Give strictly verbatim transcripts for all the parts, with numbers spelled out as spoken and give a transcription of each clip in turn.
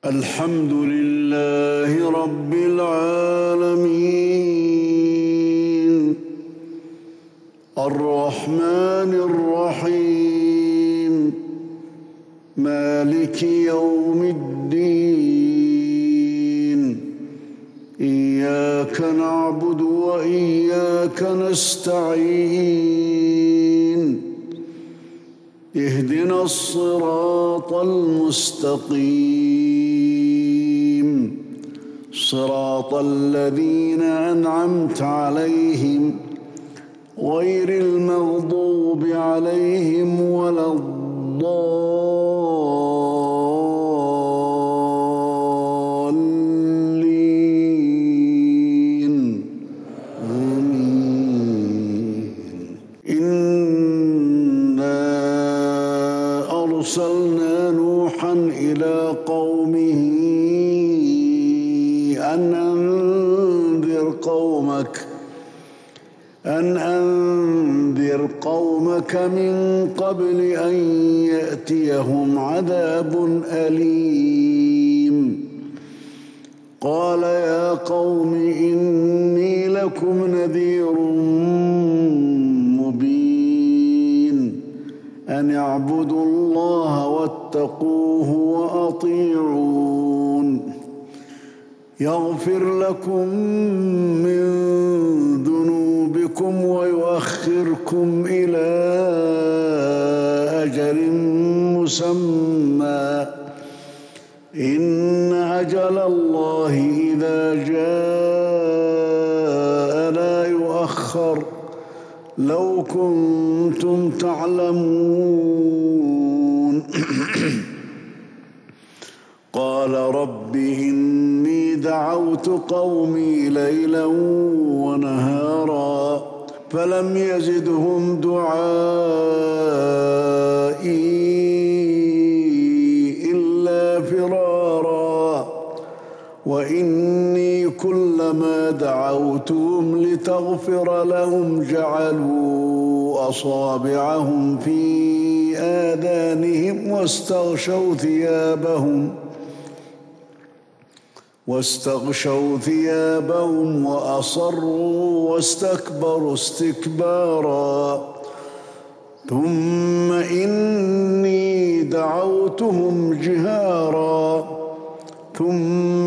الحمد لله رب العالمين الرحمن الرحيم مالك يوم الدين إياك نعبد وإياك نستعين اهدنا الصراط المستقيم صراط الذين أنعمت عليهم غير المغضوب عليهم ولا الضالين آمين. إنا أرسلنا نوحا إلى قومه أن أنذر قومك أن أنذر قومك من قبل أن يأتيهم عذاب أليم. قال يا قوم إني لكم نذير مبين أن اعبدوا الله واتقوه وأطيعون يغفر لكم من ذنوبكم ويؤخركم إلى أجل مسمى إن أجل الله إذا جاء لا يؤخر لو كنتم تعلمون. قال رب إني دعوت قومي ليلا ونهارا فلم يزدهم دعائي إلا فرارا وإني كلما دعوتهم لتغفر لهم جعلوا أصابعهم في آذانهم واستغشوا ثيابهم واستغشوا ثيابهم وأصروا واستكبروا استكبارا ثم إني دعوتهم جهارا ثم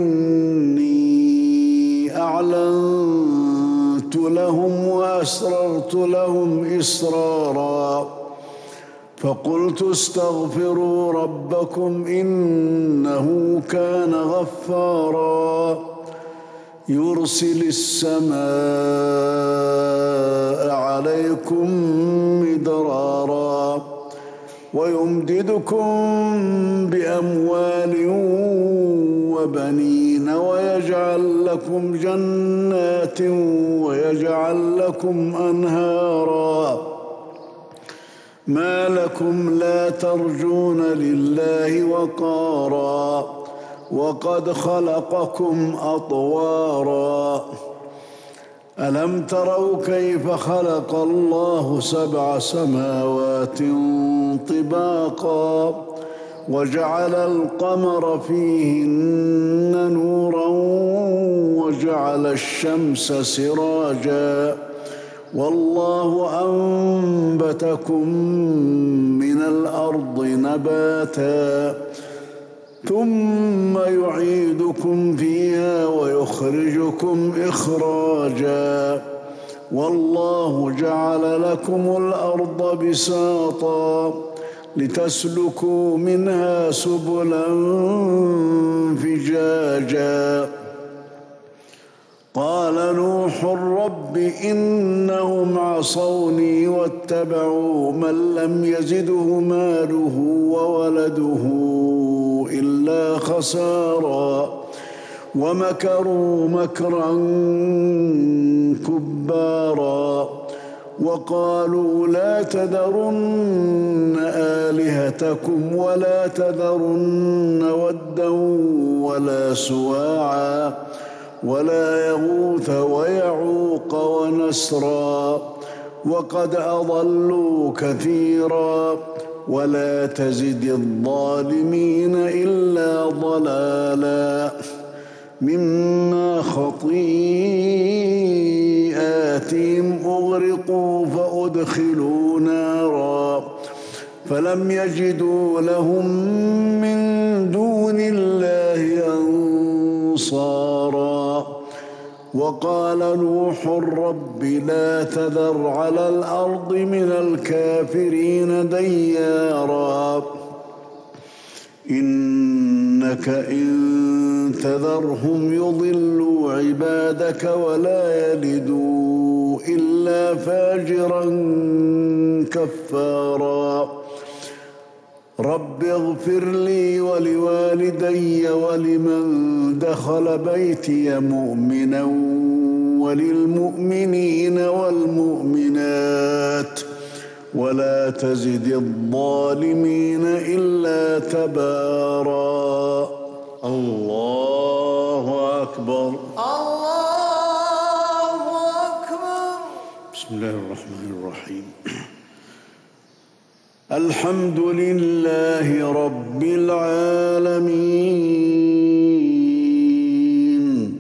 إني أعلنت لهم وأسررت لهم إسرارا فقلت استغفروا ربكم إنه كان غفارا يرسل السماء عليكم مدرارا ويمددكم بأموال وبنين ويجعل لكم جنات ويجعل لكم أنهارا ما لكم لا ترجون لله وقارا وقد خلقكم أطوارا ألم تروا كيف خلق الله سبع سماوات طباقا وجعل القمر فيهن نورا وجعل الشمس سراجا والله أنبتكم من الأرض نباتا ثم يعيدكم فيها ويخرجكم إخراجا والله جعل لكم الأرض بساطا لتسلكوا منها سبلا فجاجا. قال نوح رب إنهم عصوني واتبعوا من لم يزده ماله وولده إلا خسارا ومكروا مكرا كبارا وقالوا لا تذرن آلهتكم ولا تذرن ودا ولا سواعا ولا يغوث ويعوق ونسرا وقد أضلوا كثيرا ولا تزد الظالمين إلا ضلالا مما خطيئاتهم أغرقوا فأدخلوا نارا فلم يجدوا لهم من دون الله أنصارا وقال نوح رب لا تذر على الأرض من الكافرين ديارا إنك إن تذرهم يضلوا عبادك ولا يلدوا إلا فاجرا كفارا رب اغفر لي ولوالدي ولمن دخل بيتي مؤمنا وللمؤمنين والمؤمنات ولا تزد الظالمين إلا تبارا الله أكبر الله أكبر. بسم الله الرحمن الرحيم. الحمد لله رب العالمين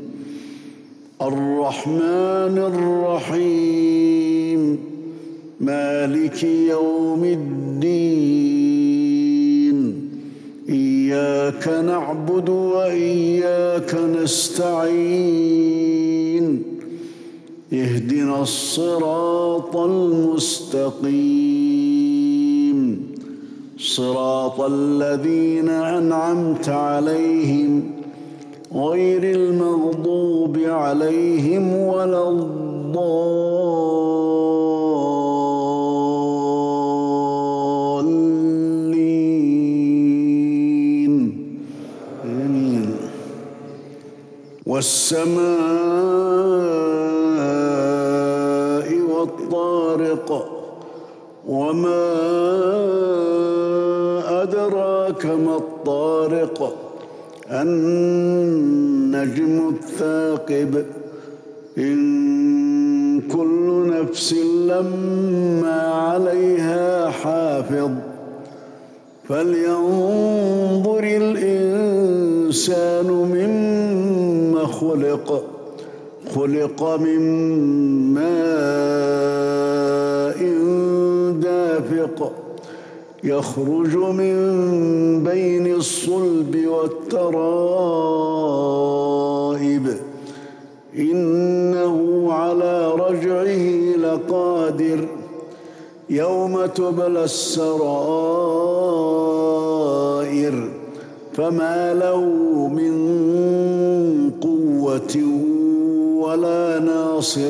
الرحمن الرحيم مالك يوم الدين إياك نعبد وإياك نستعين اهدنا الصراط المستقيم صراط الذين أنعمت عليهم غير المغضوب عليهم ولا الضالين آمين. والسماء والطارق وما أدراك ما الطارق النجم الثاقب إن كل نفس لما عليها حافظ فلينظر الإنسان مما خلق خلق من ماء دافق يخرج من بين الصلب والترائب إنه على رجعه لقادر يوم تبلى السرائر فما له من قوة ولا ناصر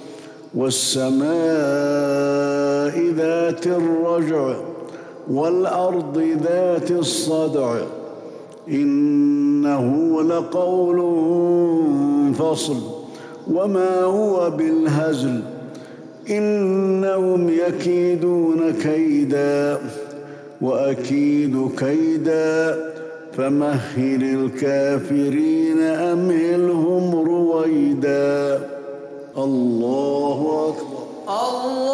والسماء ذات الرجع والأرض ذات الصدع إنه لقول فصل وما هو بالهزل إنهم يكيدون كيدا وأكيد كيدا فمهل الكافرين أمهلهم رويدا الله أكبر. الله